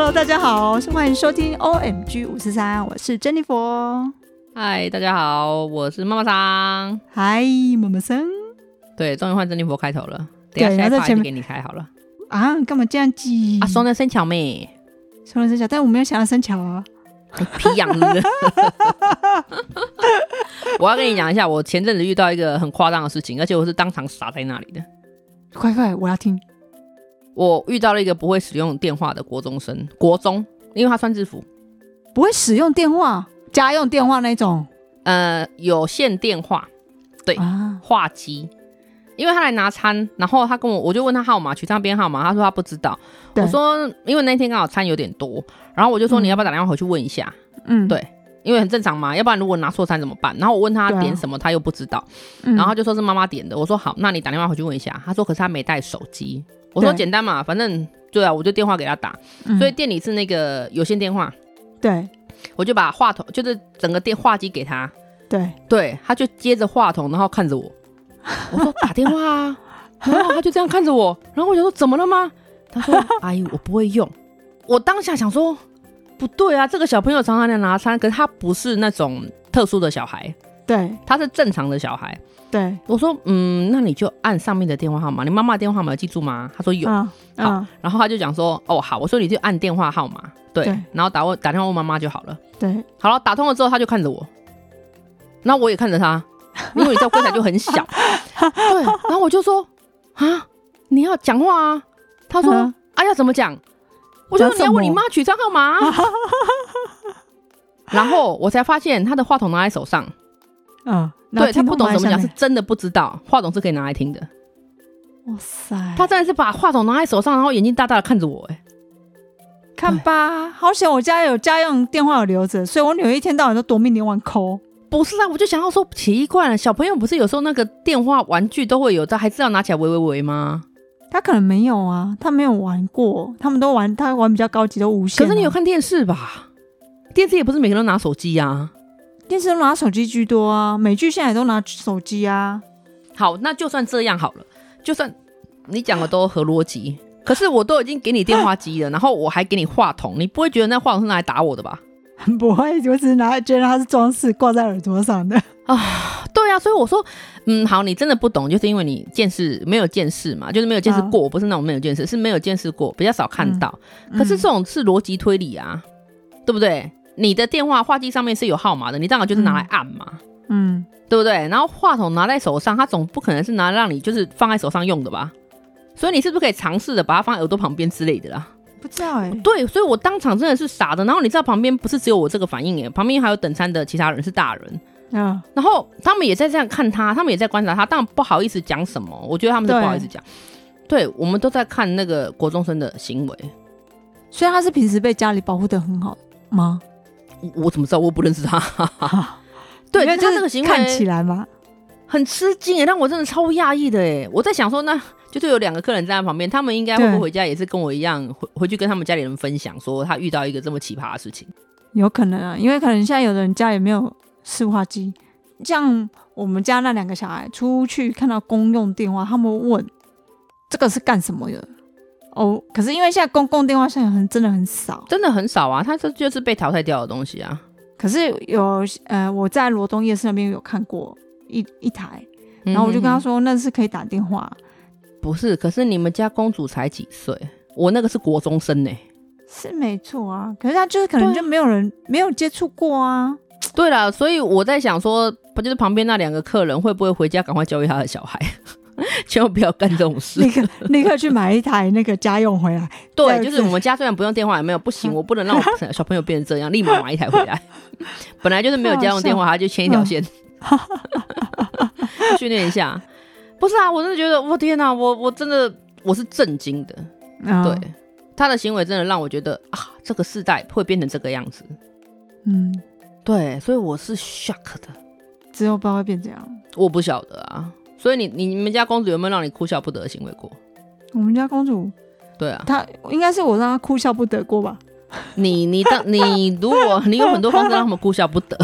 Hello， 大家好，欢迎收听 OMG 543，我是珍妮佛。 嗨，大家好，我是妈妈桑。 嗨，妈妈桑。 对，终于换珍妮佛开头了。等一下下一趴就给你开好了。 啊，干嘛这样记？ 啊，双人生巧妹， 双人生巧，但我没有想要生巧啊。 皮痒的。我要跟你讲一下，我前阵子遇到一个很夸张的事情，而且我是当场傻在那里的。 快快，我要听。 我遇到了一个不会使用电话的国中生，因为他穿制服， 不会使用电话，家用电话那种。 有线电话，对，话机。因为他来拿餐，然后他跟我就问他号码，取餐编号码，他说他不知道。我说因为那天刚好餐有点多，然后我就说你要不要打电话回去问一下？对，因为很正常嘛，要不然如果拿错餐怎么办？然后我问他点什么，他又不知道，然后他就说是妈妈点的。我说好，那你打电话回去问一下。他说可是他没带手机。我说简单嘛，反正对啊，我就电话给他打。所以店里是那个有线电话，对，我就把话筒就是整个电话机给他，对，他就接着话筒，然后看着我。我说打电话啊，然后他就这样看着我，然后我就说怎么了吗？他说阿姨我不会用。我当下想说不对啊，这个小朋友常常来拿餐，可是他不是那种特殊的小孩，对，他是正常的小孩。对，我说那你就按上面的电话号码，你妈妈的电话号码有记住吗？他说有。好，然后他就讲说哦好，我说你就按电话号码，对，然后打电话问妈妈就好了。对，好了，打通了之后他就看着我，然后我也看着他，因为你知道柜台就很小。对，然后我就说啊你要讲话啊。他说啊要怎么讲？我就说你要问你妈取餐号码。然后我才发现他的话筒拿在手上。对，他不懂怎么讲，是真的不知道话筒是可以拿来听的。哇塞，他真的是把话筒拿在手上，然后眼睛大大的看着我。 看吧，好险我家有家用电话有留着，所以我女儿一天到晚都夺命连环扣。 不是啊，我就想要说奇怪了，小朋友不是有时候那个电话玩具都会有，他还是要拿起来喂吗？ 他可能没有啊，他没有玩过，他们都玩，他玩比较高级，都无线。 可是你有看电视吧？电视也不是每个人都拿手机啊。 电视都拿手机居多啊，美剧现在也都拿手机啊。 好，那就算这样好了，就算你讲的都合逻辑，可是我都已经给你电话机了，然后我还给你话筒，你不会觉得那话筒是拿来打我的吧？ 不会，我只是觉得它是装饰挂在耳朵上的啊。对啊，所以我说好，你真的不懂，就是因为你没有见识嘛，就是没有见识过，不是那种没有见识，是没有见识过，比较少看到。可是这种是逻辑推理啊，对不对？你的电话话机上面是有号码的，你当然就是拿来按嘛，对不对？然后话筒拿在手上，它总不可能是拿让你就是放在手上用的吧？所以你是不是可以尝试的把它放在耳朵旁边之类的啦？ 不知道对，所以我当场真的是傻的。然后你知道旁边不是只有我这个反应旁边还有等餐的其他人是大人，然后他们也在这样看他，他们也在观察他，当然不好意思讲什么，我觉得他们是不好意思讲。对，我们都在看那个国中生的行为。 所以他是平时被家里保护得很好吗？ 我怎么知道？我不认识他。对，他这个行为看起来嘛， 很吃惊让我真的超讶异的我在想说，那就是有2个客人站在旁边，他们应该会不会回家也是跟我一样回去跟他们家里人分享，说他遇到一个这么奇葩的事情？有可能啊，因为可能现在有的人家也没有市话机，像我们家那2个小孩出去看到公用电话，他们问这个是干什么的？可是因为现在公共电话现在真的很少， 真的很少啊，它这就是被淘汰掉的东西啊。 可是我在罗东夜市那边有看过一台，然后我就跟他说那是可以打电话。 不是，可是你们家公主才几岁？我那个是国中生是没错啊，可是他就是可能就没有人没有接触过啊。 对啦，所以我在想说，就是旁边那2个客人会不会回家赶快教育他的小孩？千万不要干这种事， 立刻去买一台那个家用回来。 对，就是我们家虽然不用电话，也没有不行，我不能让我小朋友变成这样，立马买一台回来。本来就是没有家用电话，他就牵一条线，训练一下。不是啊，我真的觉得，我天哪，我真的我是震惊的。对，他的行为真的让我觉得这个世代会变成这个样子。对，所以我是 shock 的。 之后不知道会变怎样， 我不晓得啊。所以你们家公主有没有让你哭笑不得的行为过？ 我们家公主， 对啊， 她应该是我让她哭笑不得过吧。 你如果你有很多方式让他们哭笑不得。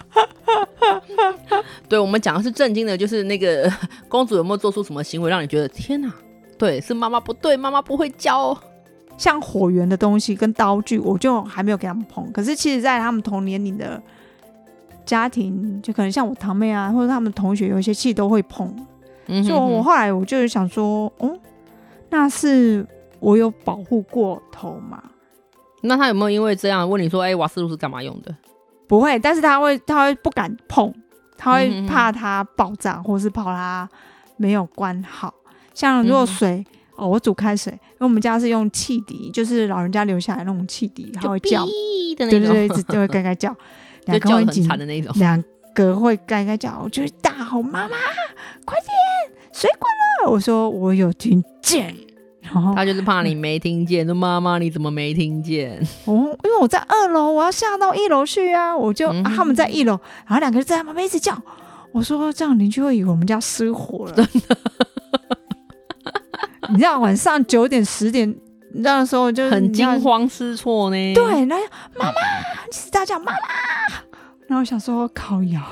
对，我们讲的是震惊的，就是那个公主有没有做出什么行为让你觉得天哪，对，是妈妈不对，妈妈不会教。 像火源的东西跟刀具，我就还没有给他们碰。可是其实在他们同年龄的家庭，就可能像我堂妹啊，或者他们同学有一些其实都会碰。所以我后来我就想说，那是我有保护过头吗？ 那他有没有因为这样问你说，瓦斯炉是干嘛用的？ 不会，但是他会不敢碰，他会怕它爆炸，或是怕它没有关好。像如果水，我煮开水，因为我们家是用汽笛，就是老人家留下来那种汽笛，他会叫的那种， 对，就会该叫， 就叫很惨的那种， 两个会该叫，我就大吼妈妈，快点，水滚了！我说我有听见。 他就是怕你没听见，说妈妈你怎么没听见？ 因为我在2楼，我要下到1楼去啊！我就、他们在1楼，然后2个人在旁边一直叫。我说这样邻居会以为我们家失火了，真的。你知道晚上9点10点那时候就是很惊慌失措呢。 对，然后妈妈，一直大叫妈妈，然后我想说靠腰，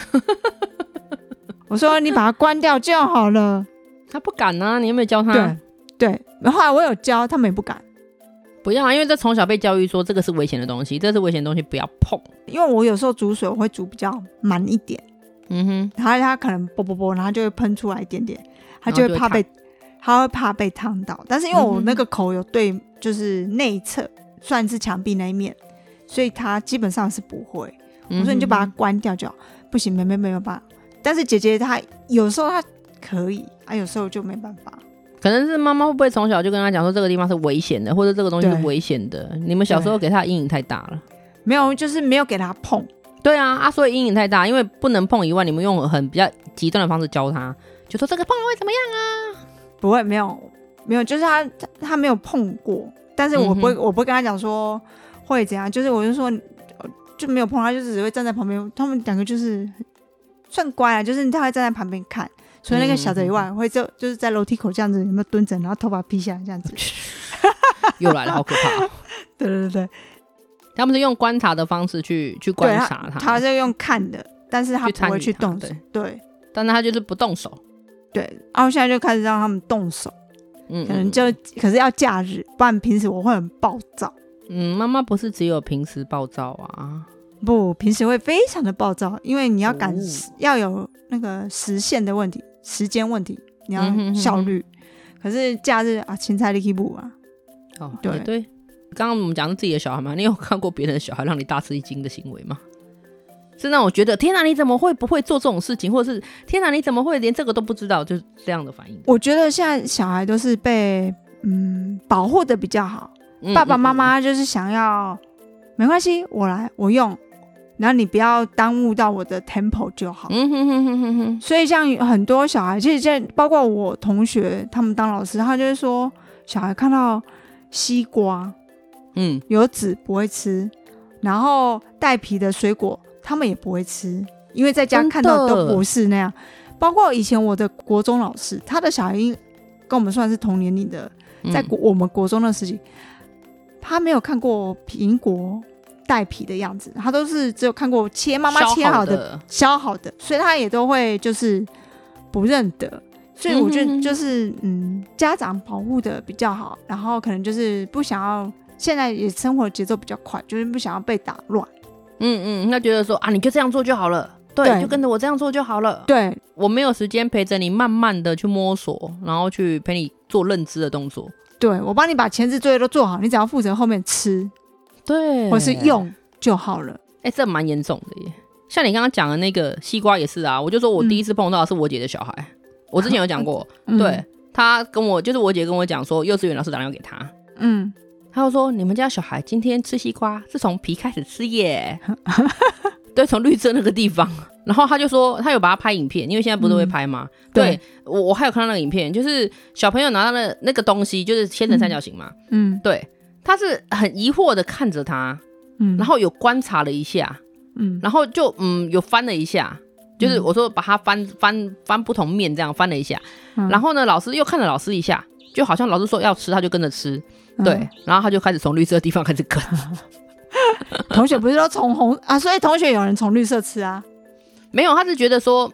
我说你把它关掉就好了。他不敢啊，你有没有教他？ 对，然后后来我有教，他们也不敢。 不要啊，因为这从小被教育说这个是危险的东西，这是危险的东西不要碰。 因为我有时候煮水我会煮比较满一点，他可能啵，然后就会喷出来一点点，他就会怕被烫到。但是因为我那个口有对，就是内侧算是墙壁那一面，所以他基本上是不会。我说你就把它关掉就好。不行，妹妹没有办法。但是姐姐她有时候她可以啊，有时候就没办法。 可能是妈妈会不会从小就跟他讲说这个地方是危险的，或者这个东西是危险的？你们小时候给他的阴影太大了。 没有，就是没有给他碰。 对啊，所以阴影太大，因为不能碰以外，你们用很比较极端的方式教他，就说这个碰了会怎么样啊？ 不会，没有，就是他没有碰过，但是我不会跟他讲说会怎样，就是我就说就没有碰，他就只会站在旁边。他们2个就是算乖啊，就是他会站在旁边看。除了那个小的以外，会就是在楼梯口这样子，有没有蹲着，然后头发披下来这样子。 又来了，好可怕！ 对， 他们是用观察的方式去观察他是用看的，但是他不会去动手。对， 但是他就是不动手。 对，然后现在就开始让他们动手。可能可是要假日，不然平时我会很暴躁。 妈妈不是只有平时暴躁啊。 不，平时会非常的暴躁，因为你要要有那个时间问题，你要效率。可是假日啊，青菜你可以补啊。 对。刚刚我们讲的自己的小孩嘛，你有看过别人的小孩让你大吃一惊的行为吗？是让我觉得天哪，你怎么会不会做这种事情，或者是天哪，你怎么会连这个都不知道，就是这样的反应。 我觉得现在小孩都是被保护的比较好，爸爸妈妈就是想要没关系，我用。然后你不要耽误到我的 tempo 就好。所以像很多小孩，其实现在包括我同学，他们当老师，他就会说，小孩看到西瓜，有籽不会吃，然后带皮的水果他们也不会吃，因为在家看到都不是那样。包括以前我的国中老师，他的小孩跟我们算是同年龄的，在我们国中的时期，他没有看过苹果带皮的样子，他都是只有看过妈妈切好的削好的，所以他也都会就是不认得。所以我觉得就是家长保护的比较好，然后可能就是不想要，现在也生活节奏比较快，就是不想要被打乱。 他觉得说啊，你就这样做就好了，对，就跟着我这样做就好了。对，我没有时间陪着你慢慢的去摸索，然后去陪你做认知的动作。对， 我帮你把前置作业都做好，你只要负责后面吃。对，或是用就好了。 这蛮严重的耶。像你刚刚讲的那个西瓜也是啊，我就说我第一次碰到的是我姐的小孩，我之前有讲过，对，他跟我就是我姐跟我讲说，幼稚园老师打电话给他，他就说你们家小孩今天吃西瓜是从皮开始吃耶，对，从绿色那个地方。然后他就说他有把它拍影片，因为现在不是都会拍吗？对，我还有看到那个影片，就是小朋友拿到了那个东西，就是切成三角形嘛，对。他是很疑惑的看着他，然后有观察了一下，然后就有翻了一下，就是我说把它翻不同面这样翻了一下，然后呢老师又看了老师一下，就好像老师说要吃他就跟着吃，对，然后他就开始从绿色的地方开始啃。同学不是说从红啊，所以同学有人从绿色吃啊？没有，他是觉得说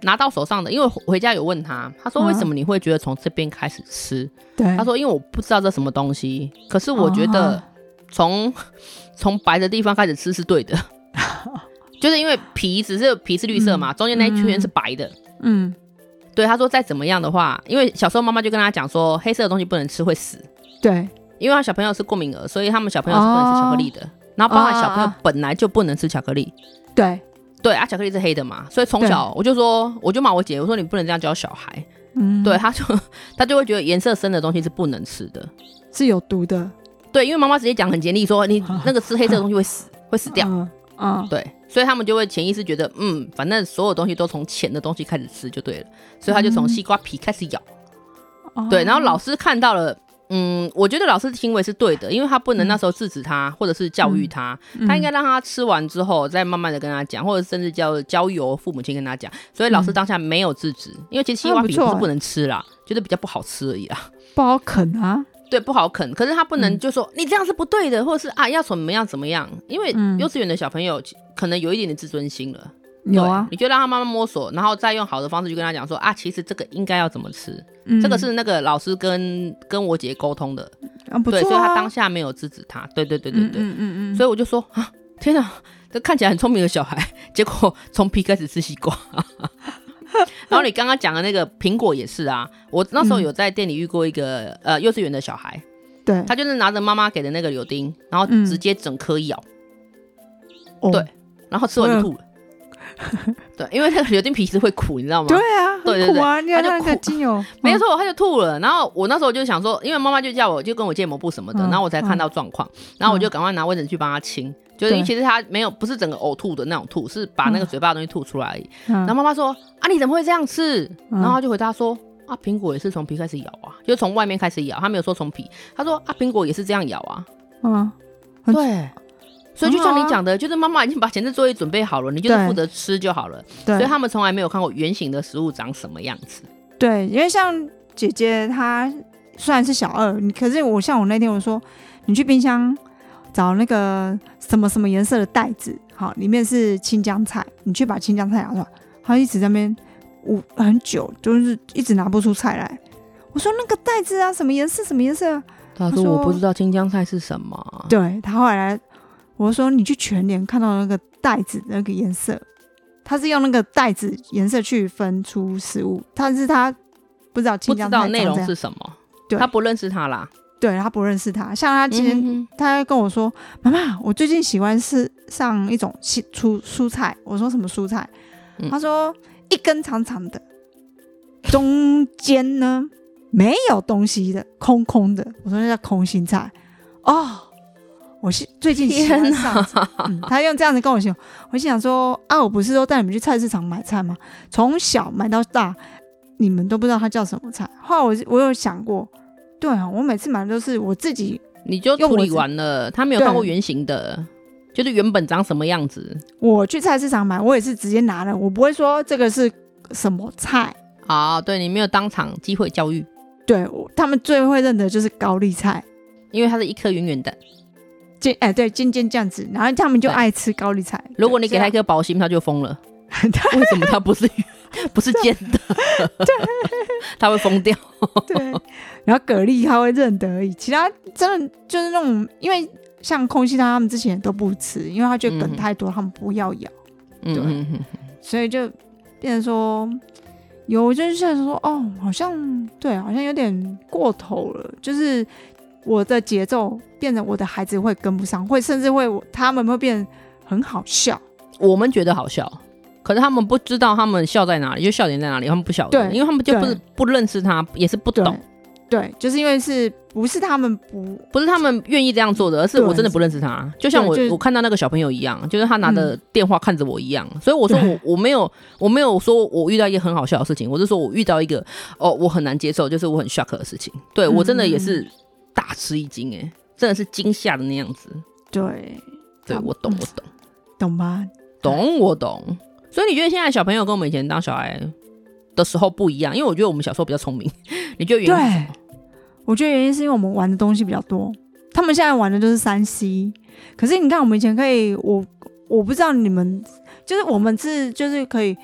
拿到手上的，因为回家有问他说为什么你会觉得从这边开始吃？ 对， 他说因为我不知道这什么东西，可是我觉得从白的地方开始吃是对的。就是因为皮是绿色嘛，中间那一圈是白的。对，他说再怎么样的话，因为小时候妈妈就跟他讲说黑色的东西不能吃会死。 对， 因为他小朋友是过敏儿，所以他们小朋友是不能吃巧克力的。然后包含小朋友本来就不能吃巧克力。对啊，巧克力是黑的嘛，所以从小我就骂我姐，我说你不能这样教小孩。对，他就会觉得颜色深的东西是不能吃的， 是有毒的。 对，因为妈妈直接讲很严厉，说你那个吃黑色的东西会死掉。对，所以他们就会潜意识觉得反正所有东西都从浅的东西开始吃就对了，所以他就从西瓜皮开始咬。对，然后老师看到了，我觉得老师的行为是对的，因为他不能那时候制止他或者是教育他，他应该让他吃完之后再慢慢的跟他讲，或者甚至交由父母亲跟他讲。所以老师当下没有制止，因为其实西瓜皮不是不能吃啦，就是比较不好吃而已啦， 不好啃啊。对， 不好啃，可是他不能就说你这样是不对的，或者是要怎么样，因为幼稚园的小朋友可能有一点点自尊心了。 有啊， 你就让他慢慢摸索，然后再用好的方式去跟他讲说其实这个应该要怎么吃。这个是那个老师跟我姐沟通的。 不错啊。 对，所以他当下没有制止他。对，所以我就说天哪，这看起来很聪明的小孩，结果从皮开始吃西瓜。然后你刚刚讲的那个苹果也是啊，我那时候有在店里遇过一个幼稚园的小孩。 对， 他就是拿着妈妈给的那个柳丁，然后直接整颗咬。对，然后吃完就吐了。对，因为那个柳丁皮是会苦，你知道吗？ 对啊， 对， 苦啊，你看那个精油。 没错，他就吐了。然后我那时候就想说，因为妈妈就叫我就跟我借抹布什么的，然后我才看到状况，然后我就赶快拿卫生去帮他清。就是因为其实他不是整个呕吐的那种吐，是把那个嘴巴的东西吐出来而已。然后妈妈说你怎么会这样吃？然后他就回答说苹果也是从皮开始咬啊，就从外面开始咬，他没有说从皮。他说苹果也是这样咬啊。对，所以就像你讲的，就是妈妈已经把前置作业准备好了，你就是负责吃就好了。所以他们从来没有看过圆形的食物长什么样子。 对，因为像姐姐她虽然是小2，可是像我那天我说你去冰箱找那个什么什么颜色的袋子，好，里面是青江菜，你去把青江菜拿出来，他一直在那边很久，就是一直拿不出菜来。我说那个袋子什么颜色什么颜色？ 他说我不知道青江菜是什么。 对，他后来我说你去全联看到那个袋子那个颜色，他是用那个袋子颜色去分出食物，但是他不知道青江菜不知道内容是什么。对，他不认识他啦。对， 他不认识他。像他今天他跟我说妈妈我最近喜欢吃上一种蔬菜。我说什么蔬菜？他说一根长长的，中间呢没有东西的，空空的。我说那叫空心菜。我最近喜欢上他用这样子跟我形容。我心想说我不是都带你们去菜市场买菜吗？从小买到大你们都不知道它叫什么菜。后来我有想过，对我每次买的都是我自己， 你就处理完了，他没有看过原型的，就是原本长什么样子。 我去菜市场买，我也是直接拿了，我不会说这个是什么菜。 对，你没有当场机会教育。 对，他们最会认得就是高丽菜， 因为它是一颗圆圆的， 对，尖尖这样子，然后他们就爱吃高丽菜。 如果你给他一颗薄心，他就疯了。为什么它不是尖的？他会疯掉。 对，然后蛤蜊他会认得而已，其他真的就是那种，因为像空气他们之前都不吃，因为他觉得梗太多，他们不要咬。对，所以就变成说就是想说好像有点过头了，就是我的节奏变成我的孩子会跟不上，甚至他们会变很好笑。 我们觉得好笑，可是他们不知道他们笑在哪里，就笑点在哪里，他们不晓得。对，因为他们就不认识他，也是不懂。对， 就是因为不是他们不是他们愿意这样做的，而是我真的不认识他。就像我看到那个小朋友一样，就是他拿着电话看着我一样。所以我说我没有说我遇到一个很好笑的事情，我是说我遇到一个我很难接受，就是我很 shock 的事情。对，我真的也是大吃一惊，真的是惊吓的那样子。 对， 我懂懂吗？ 我懂。所以你觉得现在小朋友跟我们以前当小孩的时候不一样？因为我觉得我们小时候比较聪明。你觉得原因是什么？ 我觉得原因是因为我们玩的东西比较多，他们现在玩的就是 3C。 可是你看我们以前可以，我不知道你们，就是我们就是可以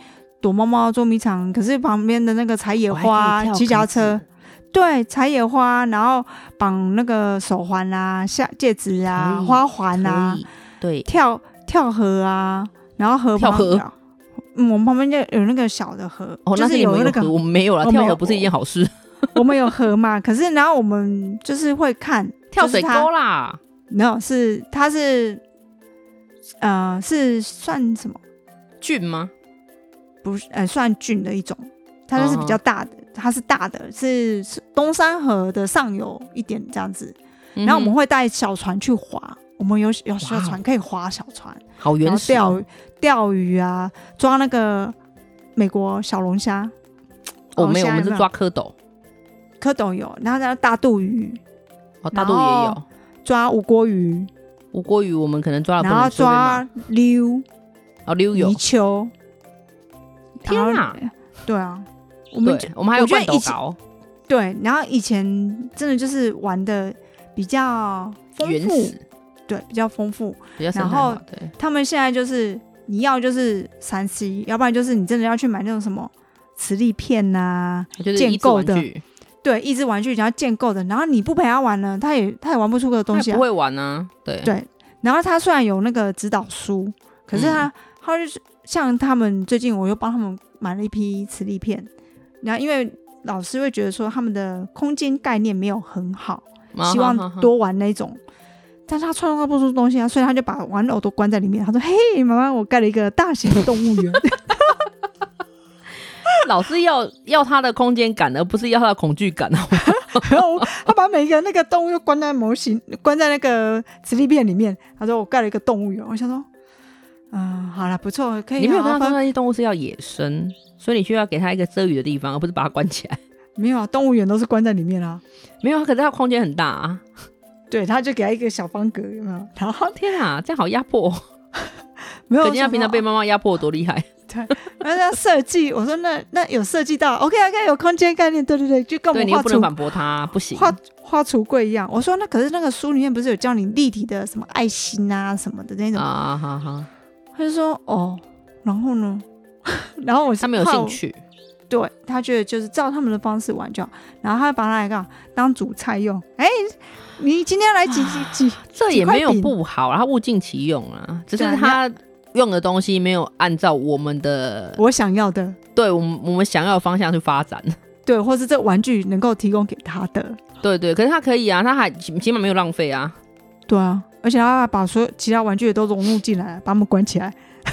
躲猫猫捉迷藏，可是旁边的那个采野花骑脚踏车，对，采野花，然后绑那个手环啊、戒指啊、花环啊， 对， 跳河啊，然后河旁边我们旁边就有那个小的河，就是有那个我们没有啦，跳河不是一件好事。 我们有河嘛，可是然后我们就是会看跳水沟啦， 没有，它是是算什么菌吗？ 不是，算菌的一种，它就是比较大的，它是大的，是东山河的上游一点这样子。然后我们会带小船去划，我们有小船可以划小船， 好原始钓鱼啊，抓那个美国小龙虾。 没有，我们是抓蝌蚪。 蝌蚪有，然后大肚鱼， 大肚鱼也有， 抓无锅鱼， 我们可能抓了不能， 然后抓溜有泥鳅。 天啊， 对啊， 我们还有罐头糕。 对，然后以前真的就是玩的比较丰富，对，比较丰富， 比较然后他们现在就是你要就是3C，要不然就是你真的要去买那种什么磁力片啊，建构的。对，益智玩具，然后建构的，然后你不陪他玩呢，他也玩不出个东西， 他不会玩啊。对， 然后他虽然有那个指导书，可是他就是像他们最近我又帮他们买了一批磁力片，然后因为老师会觉得说他们的空间概念没有很好，希望多玩那种，但是他创造不出东西啊，所以他就把玩偶都关在里面。他说：“嘿，妈妈，我盖了一个大型的动物园。” 老师要他的空间感，而不是要他的恐惧感。 然后他把每一个那个动物又关在关在那个磁力片里面。他说我盖了一个动物园。我想说，好了，不错，可以。 你没有跟他说那些动物是要野生，所以你需要给他一个遮雨的地方，而不是把它关起来。 没有啊，动物园都是关在里面啊。 没有，可是它空间很大啊。 对，他就给他一个小方格，有没有？然后天啊，这样好压迫。 没有， 可见他平常被妈妈压迫多厉害。 对，然后设计，我说那有设计到 ，OK， 有空间概念，对，就跟我们你又不能反驳他，不行。 画橱柜一样，我说那可是那个书里面不是有教你立体的什么爱心啊什么的那种啊， 他就说然后呢，然后他没有兴趣， 对他觉得就是照他们的方式玩就好，然后他把它来当主菜用，你今天来几这也没有不好，他物尽其用啊，只是他用的东西没有按照我想要的，对我们想要的方向去发展， 对，或是这玩具能够提供给他的， 对，可是他可以啊，他还起码没有浪费啊， 对啊，而且他把所有其他玩具都融入进来，把他们关起来，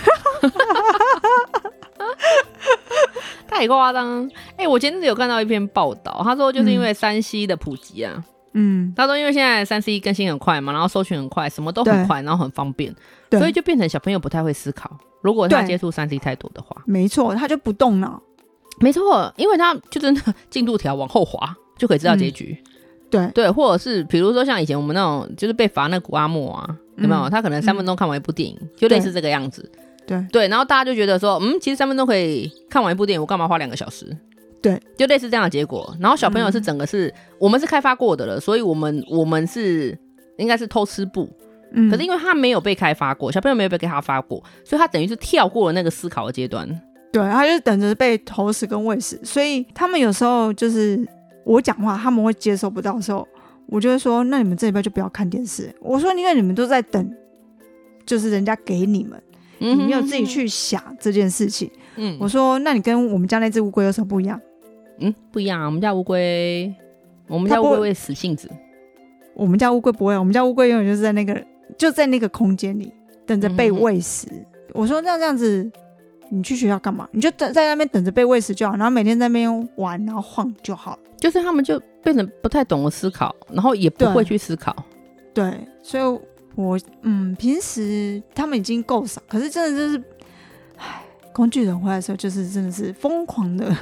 太夸张。我前阵子有看到一篇报道，他说就是因为3C 的普及啊，他说因为现在3C 更新很快嘛，然后搜寻很快，什么都很快，然后很方便，所以就变成小朋友不太会思考，如果他接触 3C 太多的话， 没错，他就不动脑， 没错，因为他就真的进度条往后滑就可以知道结局，对，或者是比如说像以前我们那种就是被罚那古阿莫啊，有没有？他可能3分钟看完一部电影，就类似这个样子，对，然后大家就觉得说其实3分钟可以看完一部电影，我干嘛花2个小时？对，就类似这样的结果。然后小朋友是整个是我们是开发过的了，所以我们是应该是偷吃步，可是因为他没有被开发过，小朋友没有被开发过，所以他等于是跳过了那个思考的阶段，对，他就等着被投食跟喂食，所以他们有时候就是我讲话他们会接受不到的时候，我就会说那你们这礼拜就不要看电视，我说因为你们都在等就是人家给你们，你没有自己去想这件事情，我说那你跟我们家那只乌龟有什么不一样？不一样啊，我们家乌龟会死性子，我们家乌龟不会，我们家乌龟永远就是在那个空间里等着被喂食，我说那这样子你去学校干嘛？你就在那边等着被喂食就好，然后每天在那边玩然后晃就好了，就是他们就变成不太懂得思考，然后也不会去思考， 对，所以我平时他们已经够少，可是真的就是工具人回来的时候就是真的是疯狂的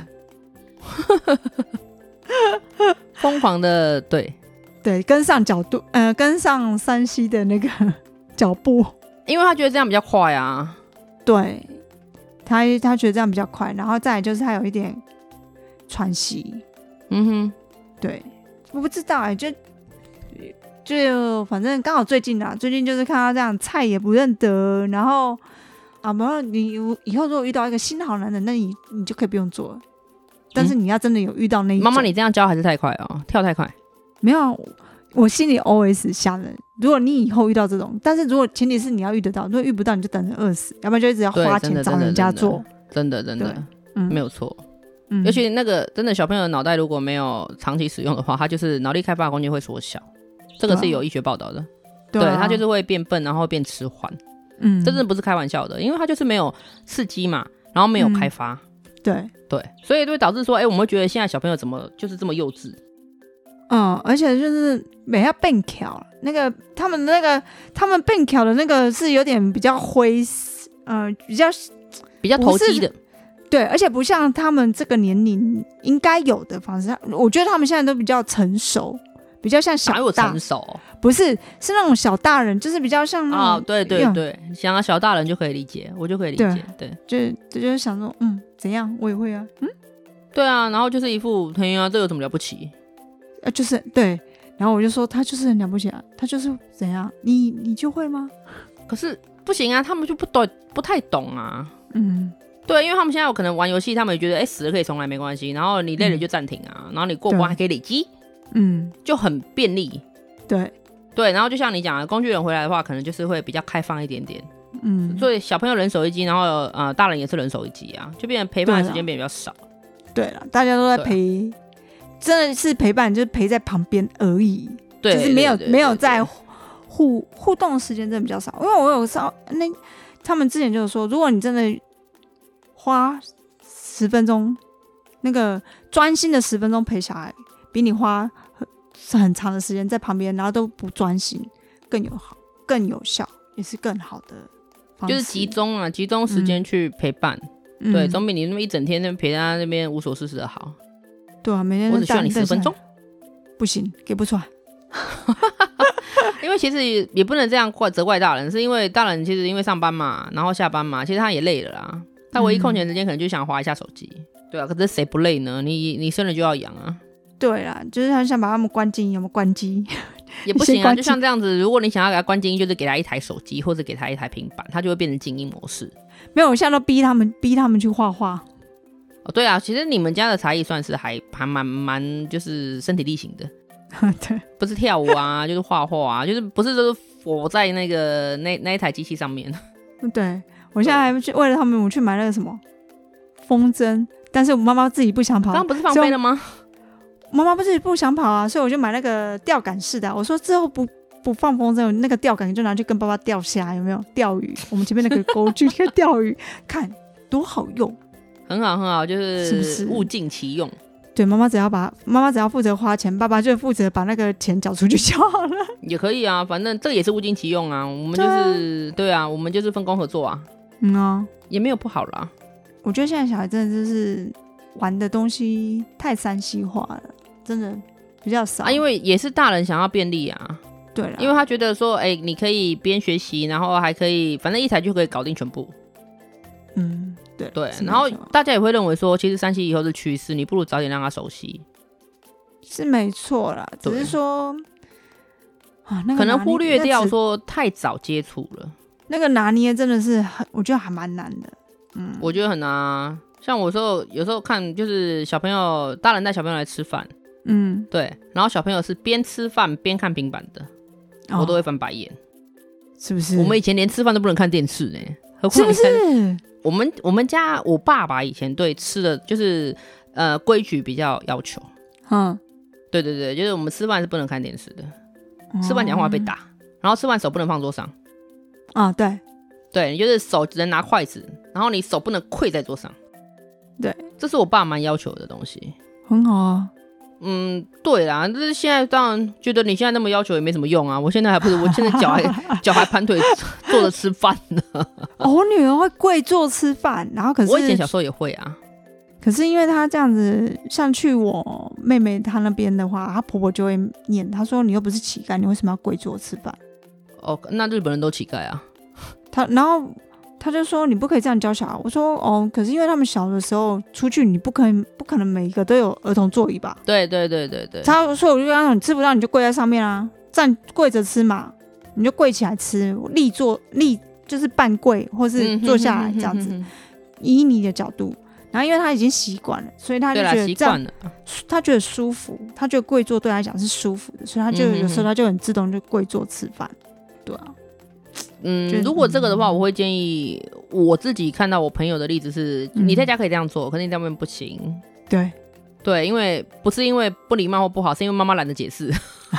疯狂的对，跟上角度跟上3C 的那个脚步，因为他觉得这样比较快啊，对，他觉得这样比较快，然后再来就是他有一点喘息，对，我不知道就反正刚好最近就是看他这样菜也不认得，然后啊，没有，你以后如果遇到一个新好男人，那你就可以不用做了。但是你要真的有遇到那一种， 妈妈，你这样教还是太快哦，跳太快。 没有，我心里 always 想的，如果你以后遇到这种，但是如果前提是你要遇得到，如果遇不到，你就等着饿死，要不然就一直要花钱找人家做。 真的，没有错。尤其那个真的小朋友的脑袋如果没有长期使用的话，他就是脑力开发的空间会缩小，这个是有医学报道的。对，他就是会变笨，然后变迟缓。这真的不是开玩笑的，因为他就是没有刺激嘛，然后没有开发。对，所以就会导致说，我们会觉得现在小朋友怎么就是这么幼稚。 而且就是每要变巧，那个他们变巧的那个是有点比较灰，比较投机的。 对，而且不像他们这个年龄应该有的方式，我觉得他们现在都比较成熟，比较像小大。哪有成熟？ 不是，是那种小大人，就是比较像那种对，想要小大人就可以理解，我就可以理解。对， 就是想说，怎样我也会啊， 对啊，然后就是一副哎呀，这有什么了不起？ 就是对，然后我就说他就是很了不起啊，他就是怎样，你就会吗？ 可是不行啊，他们就不太懂啊。对，因为他们现在有可能玩游戏，他们也觉得死了可以重来没关系，然后你累了就暂停啊，然后你过关还可以累积，就很便利。对，然后就像你讲的，工具人回来的话，可能就是会比较开放一点点。所以小朋友人手一机，然后大人也是人手一机啊，就变成陪伴的时间变得比较少。 对了，大家都在陪，真的是陪伴，就是陪在旁边而已。对，就是没有在互动的时间真的比较少。因为我有他们之前就有说，如果你真的花10分钟，那个专心的10分钟陪小孩，比你花很长的时间在旁边，然后都不专心，更有效，也是更好的方式。 就是集中时间去陪伴。对，总比你那么一整天陪在那边无所事事的好。 对啊，每天我只需要你10分钟， 不行，给不出来。 因为其实也不能这样责怪大人，是因为大人其实因为上班嘛，然后下班嘛，其实他也累了啦。他唯一空闲时间可能就想滑一下手机。对啊，可是谁不累呢？你生了就要养啊。 对啦，就是他想把他们关静音，有没有关机？ 也不行啊，就像这样子，如果你想要给他关静音，就是给他一台手机或者给他一台平板，他就会变成静音模式。 没有，我现在都逼他们去画画。 对啊，其实你们家的才艺算是还蛮就是身体力行的。 对， 不是跳舞啊，就是画画啊，就是不是都是佛在那一台机器上面。 对，我现在还为了他们，我去买那个什么风筝，但是我妈妈自己不想跑。 刚刚不是放飞了吗？ 妈妈不是不想跑啊，所以我就买那个钓竿式的。我说之后不放风筝，那个钓竿就拿去跟爸爸钓虾，有没有？钓鱼，我们前面那个钩具那个钓鱼，看多好用， 很好，就是物尽其用。 对，妈妈只要负责花钱，爸爸就负责把那个钱缴出去就好了。 也可以啊，反正这也是物尽其用啊。我们就是对啊，我们就是分工合作啊。也没有不好啦。 我觉得现在小孩真的就是玩的东西太3C化了，真的比较少因为也是大人想要便利啊。 对啦， 因为他觉得说，你可以边学习，然后还可以，反正一台就可以搞定全部。对，然后大家也会认为说，其实3C以后是趋势，你不如早点让他熟悉。 是没错啦，只是说可能忽略掉说太早接触了。 那个拿捏真的是我觉得还蛮难的。 我觉得很难啊。像我有时候看，就是大人带小朋友来吃饭，对，然后小朋友是边吃饭边看平板的，我都会翻白眼。 是不是？ 我们以前连吃饭都不能看电视呢，何况是不是？ 我们家我爸爸以前对吃的就是规矩比较要求。对，就是我们吃饭是不能看电视的，吃饭讲话被打，然后吃饭手不能放桌上。对，你就是手只能拿筷子，然后你手不能跪在桌上。 对， 这是我爸蛮要求的东西。 很好啊。 对啦，但是现在当然觉得你现在那么要求也没什么用啊。我现在脚还盘腿坐着吃饭呢。 我女儿会跪坐吃饭，然后可是我以前小时候也会啊。 可是因为她这样子，像去我妹妹她那边的话，她婆婆就会念，她说你又不是乞丐，你为什么要跪坐吃饭？ 那日本人都乞丐啊。 然后他就说你不可以这样教小孩。我说可是因为他们小的时候出去，你不可能每一个都有儿童座椅吧？对。他说我就让你吃不到你就跪在上面啊，跪着吃嘛，你就跪起来吃，立就是半跪或是坐下来这样子，以你的角度。然后因为他已经习惯了，所以他就觉得这样，他觉得舒服，他觉得跪坐对他来讲是舒服的，所以他就有时候他就很自动就跪坐吃饭。对啊， 如果这个的话，我会建议我自己看到我朋友的例子是，你在家可以这样做，可是你在外面不行。对，因为不是因为不礼貌或不好，是因为妈妈懒得解释。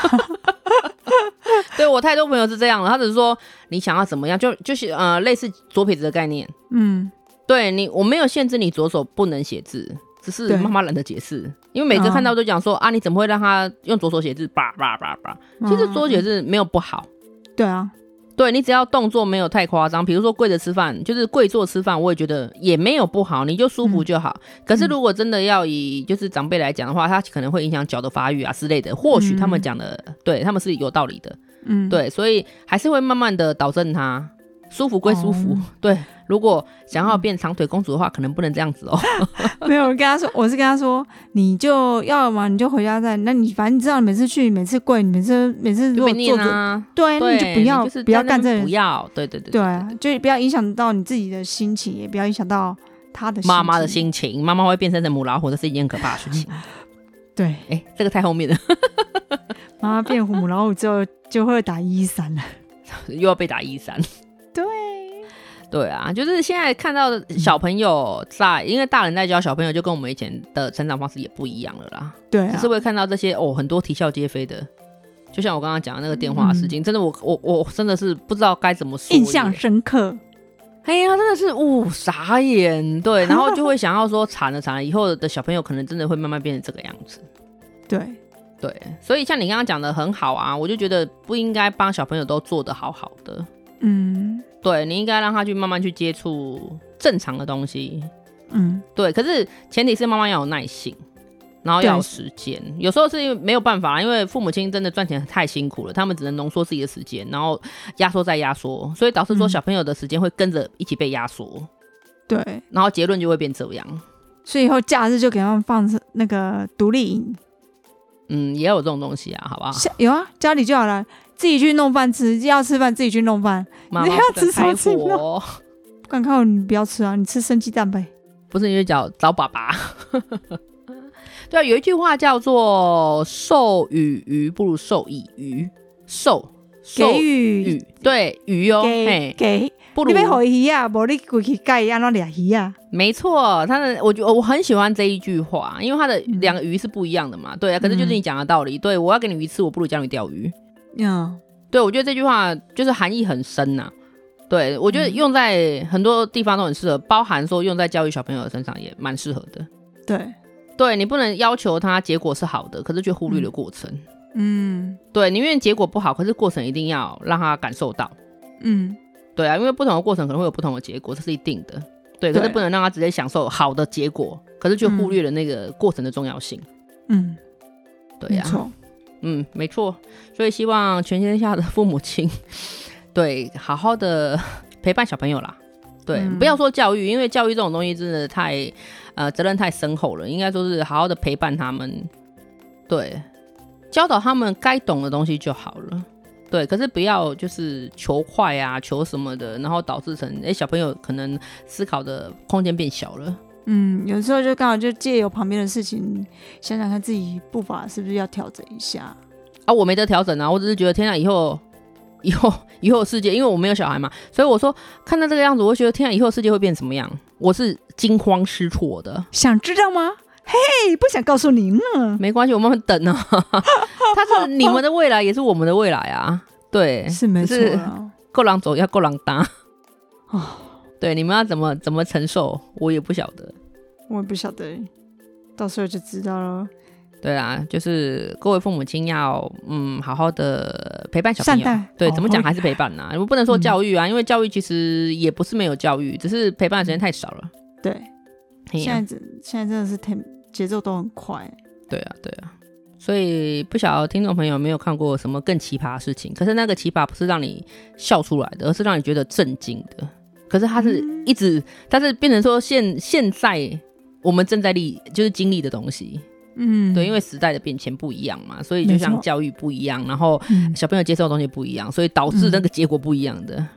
对，我太多朋友是这样的，他只是说你想要怎么样，就是类似左撇子的概念。对我没有限制你左手不能写字，只是妈妈懒得解释，因为每个看到都讲说啊，你怎么会让他用左手写字？叭叭叭叭。其实左手写字没有不好。 对啊， 对你只要动作没有太夸张，比如说跪着吃饭，就是跪坐吃饭，我也觉得也没有不好，你就舒服就好。可是如果真的要以就是长辈来讲的话，他可能会影响脚的发育啊之类的，或许他们讲的对他们是有道理的。对，所以还是会慢慢的导正他。舒服归舒服，对。如果想要变长腿公主的话，可能不能这样子哦。 没有，我是跟他说，你就要嘛，你就回家再。那你反正你知道，每次去，每次跪，每次如果坐着，对，那你就不要干这个， 不要，对， 对啊，就不要影响到你自己的心情，也不要影响到他的心情。 妈妈的心情，妈妈会变成母老虎，这是一件可怕的事情。 对， 这个太后面了。 妈妈变母老虎之后，就会打113了， 又要被打113。对啊，就是现在看到的小朋友因为大人在教小朋友，就跟我们以前的成长方式也不一样了啦。 对啊， 只是会看到这些很多啼笑皆非的，就像我刚刚讲的那个电话的事情，真的我真的是不知道该怎么说， 印象深刻。 哎呀，真的是傻眼。对，然后就会想要说惨了，以后的小朋友可能真的会慢慢变成这个样子。对，所以像你刚刚讲的很好啊，我就觉得不应该帮小朋友都做得好好的。对，你应该让他去慢慢去接触正常的东西。对，可是前提是妈妈要有耐性，然后要有时间。有时候是因为没有办法，因为父母亲真的赚钱太辛苦了，他们只能浓缩自己的时间，然后压缩再压缩，所以导致说小朋友的时间会跟着一起被压缩。 对， 然后结论就会变这样。 所以以后假日就给他们放那个独立营。 也有这种东西啊，好不好？ 有啊，家里就好了。自己去弄饭吃，要吃饭自己去弄饭。 妈妈不敢开火， 不敢开火，你不要吃啊，你吃生鸡蛋呗。 不是，你就找爸爸。对啊，有一句话叫做"授予鱼不如授以渔"，给予对鱼哦， 给不如你要给鱼啊，不你过去盖安怎抓鱼啊？ 没错，我很喜欢这一句话，因为它的两个鱼是不一样的嘛。对啊，可是就是你讲的道理。对，我要给你鱼吃，我不如教你钓鱼。对，我觉得这句话就是含义很深呐。对，我觉得用在很多地方都很适合，包含说用在教育小朋友的身上也蛮适合的。对，你不能要求他结果是好的，可是却忽略了过程。对，宁愿结果不好，可是过程一定要让他感受到。对啊，因为不同的过程可能会有不同的结果，这是一定的。对，可是不能让他直接享受好的结果，可是却忽略了那个过程的重要性。对啊，没错。没错，所以希望全天下的父母亲，对，好好的陪伴小朋友啦。对，不要说教育，因为教育这种东西真的太责任太深厚了，应该说是好好的陪伴他们，对，教导他们该懂的东西就好了。对，可是不要就是求快啊，求什么的，然后导致成小朋友可能思考的空间变小了。 有时候就刚好就借由旁边的事情，想想看自己步伐是不是要调整一下啊。我没得调整啊，我只是觉得天啊，以后世界，因为我没有小孩嘛，所以我说看到这个样子，我会觉得天啊，以后世界会变什么样？我是惊慌失措的。 想知道吗？嘿，不想告诉您呢。 没关系，我慢慢等啊。它是你们的未来，也是我们的未来啊。对， 是没错啊。 够狼走要够狼搭。对，你们要怎么承受，我也不晓得。 我也不晓得，到时候就知道了。 对啊，就是各位父母亲要好好的陪伴小朋友。对，怎么讲还是陪伴啊，我不能说教育啊，因为教育其实也不是没有教育，只是陪伴的时间太少了。 对，现在真的是节奏都很快。对啊， 所以不晓得听众朋友有没有看过什么更奇葩的事情？可是那个奇葩不是让你笑出来的，而是让你觉得震惊的。可是它是一直，它是变成说现在我们正在就是经历的东西。对，因为时代的变迁不一样嘛，所以就像教育不一样，然后小朋友接受的东西不一样，所以导致那个结果不一样的。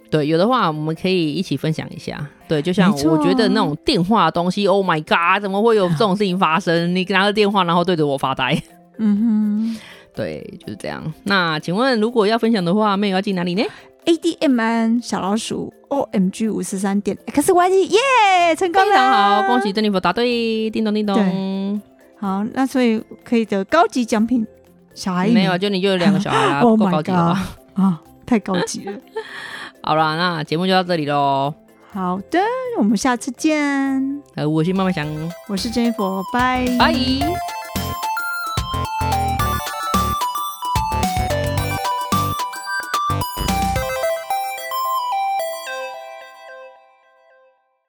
对，有的话我们可以一起分享一下。对，就像我觉得那种电话的东西 ，Oh my God， 怎么会有这种事情发生？你拿着电话然后对着我发呆。对，就是这样。那请问，如果要分享的话，妹要进哪里呢 ？ADMN 小老鼠 OMG543.xyz 耶，成功了！ 非常好，恭喜珍妮佛答对，叮咚叮咚。 好，那所以可以得高级奖品。小孩没有，就你就有2个小孩啦，不够高级了吧？ 啊，太高级了。 好啦，那节目就到这里咯。 好的，我们下次见。 我是慢慢想， 我是珍妮佛，拜拜。